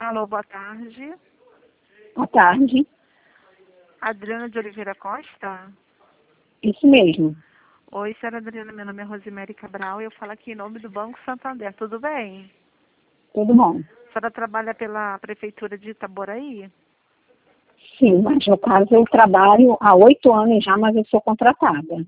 Alô, boa tarde. Boa tarde. Adriana de Oliveira Costa? Isso mesmo. Oi, senhora Adriana, meu nome é Rosemary Cabral e eu falo aqui em nome do Banco Santander, tudo bem? Tudo bom? A senhora trabalha pela Prefeitura de Itaboraí? Sim, mas no caso eu trabalho há 8 anos já, mas eu sou contratada.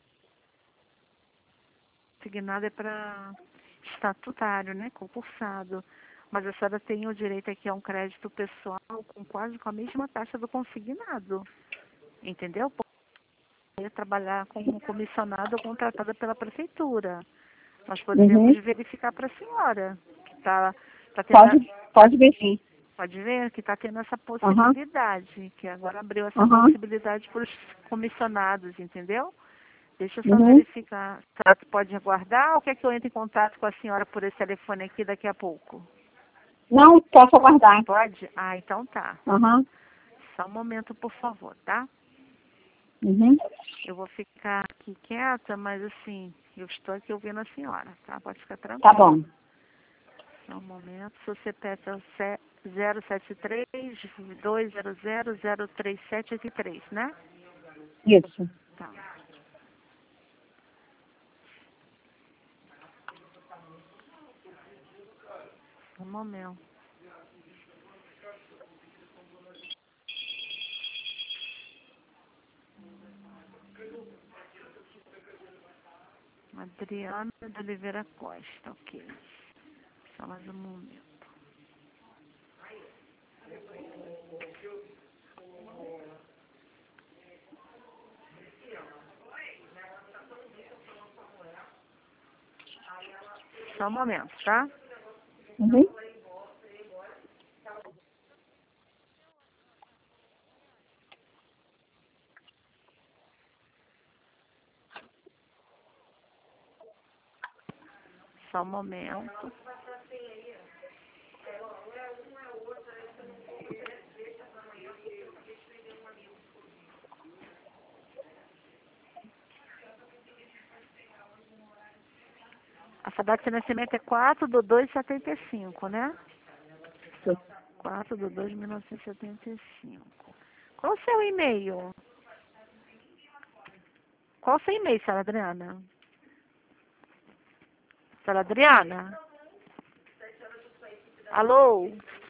Signado é para estatutário, né? Concursado. Mas a senhora tem o direito aqui a um crédito pessoal com quase com a mesma taxa do consignado. Entendeu? Pode trabalhar como comissionado ou contratada pela Prefeitura. Nós poderíamos Uhum. verificar para a senhora, que está tendo, Pode ver sim. pode ver que está tendo essa Aham, possibilidade, que agora abriu essa aham, possibilidade para os comissionados, entendeu? Deixa eu só uhum. verificar. A senhora pode aguardar ou quer que eu entre em contato com a senhora por esse telefone aqui daqui a pouco? Não, posso aguardar. Pode? Ah, então tá. Aham, Só um momento, por favor, tá? uhum. Eu vou ficar aqui quieta, mas assim, eu estou aqui ouvindo a senhora, tá? Pode ficar Tá tranquila. bom. Só um momento. Seu CPF é o 073-200-03783, né? Isso. Tá. Um momento. Adriana de Oliveira Costa, ok. Só mais um momento. Só um momento, tá? Uhum. Só um momento. A sua data de nascimento é 4/2/75, né? 4/2/1975. Qual o seu e-mail? Qual o seu e-mail, senhora Adriana? Senhora Adriana? Alô?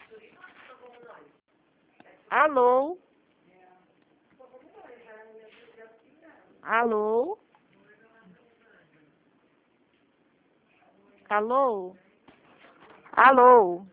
Alô? Alô? Alô? Alô?